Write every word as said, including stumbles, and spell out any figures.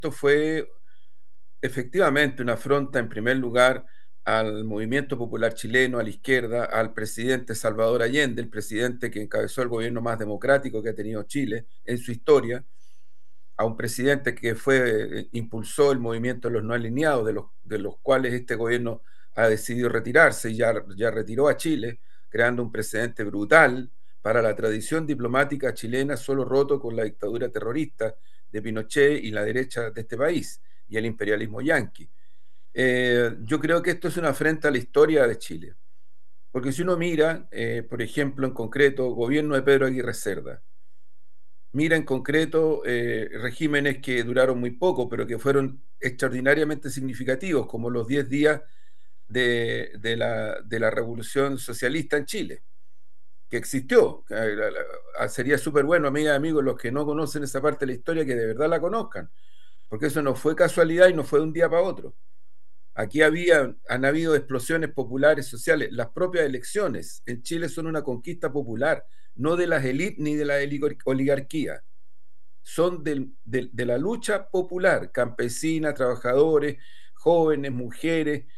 Esto fue efectivamente una afronta, en primer lugar, al movimiento popular chileno, a la izquierda, al presidente Salvador Allende, el presidente que encabezó el gobierno más democrático que ha tenido Chile en su historia, a un presidente que fue, eh, impulsó el movimiento de los no alineados, de los, de los cuales este gobierno ha decidido retirarse y ya, ya retiró a Chile, creando un precedente brutal para la tradición diplomática chilena, solo roto con la dictadura terrorista de Pinochet y la derecha de este país y el imperialismo yanqui. Eh, yo creo que esto es una afrenta a la historia de Chile, porque si uno mira, eh, por ejemplo, en concreto, gobierno de Pedro Aguirre Cerda, mira en concreto eh, regímenes que duraron muy poco, pero que fueron extraordinariamente significativos, como los diez días de, de, la, de la Revolución Socialista en Chile, que existió. Sería súper bueno, amigas y amigos, los que no conocen esa parte de la historia, que de verdad la conozcan, porque eso no fue casualidad y no fue de un día para otro. Aquí había, han habido explosiones populares, sociales. Las propias elecciones en Chile son una conquista popular, no de las élites ni de la oligarquía. Son del, de, de la lucha popular, campesinas, trabajadores, jóvenes, mujeres,